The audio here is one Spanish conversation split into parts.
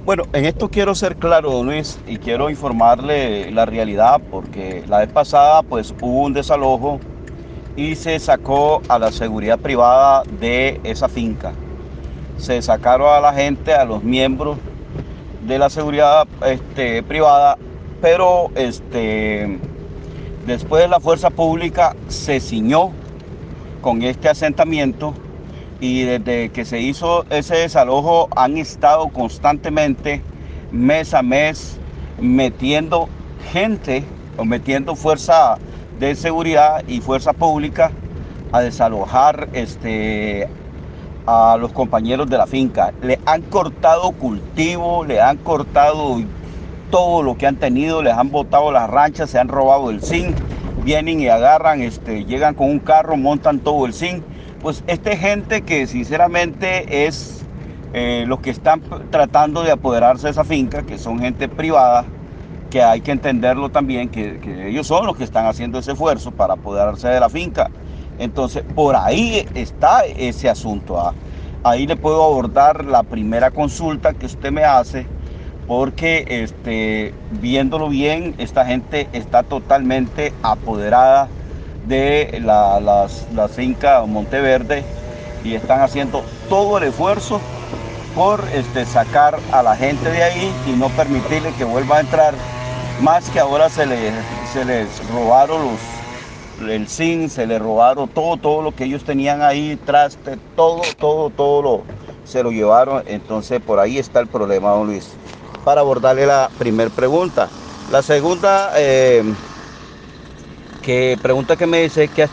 Bueno, en esto quiero ser claro, don Luis, y quiero informarle la realidad, porque la vez pasada pues hubo un desalojo y se sacó a la seguridad privada de esa finca. Se sacaron a la gente, a los miembros de la seguridad privada, pero después la fuerza pública se ciñó con este asentamiento y desde que se hizo ese desalojo han estado constantemente, mes a mes, metiendo gente o metiendo fuerza de seguridad y fuerza pública a desalojar a los compañeros de la finca. Le han cortado cultivo, le han cortado todo lo que han tenido, les han botado las ranchas, se han robado el zinc, vienen y agarran, llegan con un carro, montan todo el zinc. Pues esta gente que sinceramente es los que están tratando de apoderarse de esa finca, que son gente privada, que hay que entenderlo también, que ellos son los que están haciendo ese esfuerzo para apoderarse de la finca. Entonces, por ahí está ese asunto. Ahí le puedo abordar la primera consulta que usted me hace, porque viéndolo bien, esta gente está totalmente apoderada de la finca Monteverde y están haciendo todo el esfuerzo por sacar a la gente de ahí y no permitirle que vuelva a entrar, más que ahora se les robaron el zinc, se les robaron todo lo que ellos tenían ahí, traste, se lo llevaron. Entonces por ahí está el problema, don Luis, para abordarle la primera pregunta. La segunda pregunta que me dice que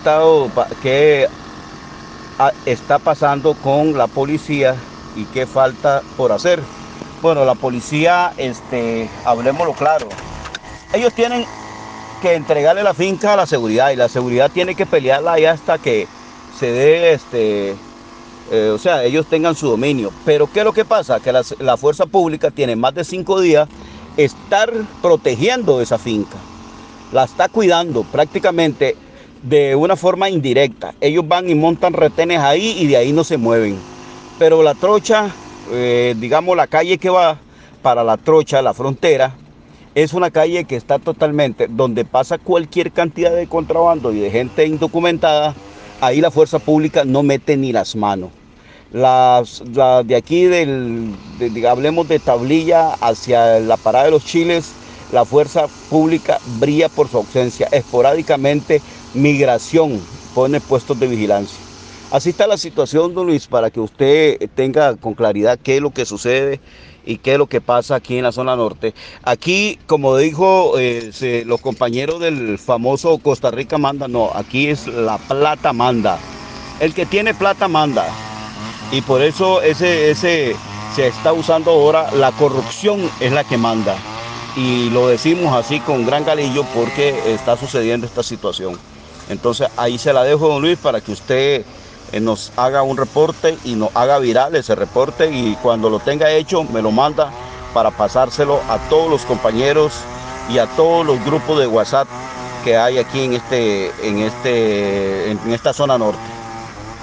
está pasando con la policía y qué falta por hacer. Bueno, la policía, hablemoslo claro, ellos tienen que entregarle la finca a la seguridad y la seguridad tiene que pelearla ahí hasta que se dé, o sea, ellos tengan su dominio. Pero ¿qué es lo que pasa? Que la fuerza pública tiene más de 5 días estar protegiendo esa finca, la está cuidando prácticamente de una forma indirecta. Ellos van y montan retenes ahí y de ahí no se mueven. Pero la trocha, digamos la calle que va para la trocha, la frontera, es una calle que está totalmente, donde pasa cualquier cantidad de contrabando y de gente indocumentada, ahí la fuerza pública no mete ni las manos. Las de aquí, hablemos de Tablilla hacia la parada de los Chiles, la fuerza pública brilla por su ausencia. Esporádicamente, migración pone puestos de vigilancia. Así está la situación, don Luis, para que usted tenga con claridad qué es lo que sucede y qué es lo que pasa aquí en la zona norte. Aquí, como dijo los compañeros del famoso Costa Rica manda, no, aquí es la plata manda. El que tiene plata manda. Y por eso se está usando ahora, la corrupción es la que manda. Y lo decimos así con gran galillo porque está sucediendo esta situación. Entonces ahí se la dejo, don Luis, para que usted nos haga un reporte y nos haga viral ese reporte, y cuando lo tenga hecho me lo manda para pasárselo a todos los compañeros y a todos los grupos de WhatsApp que hay aquí en esta zona norte.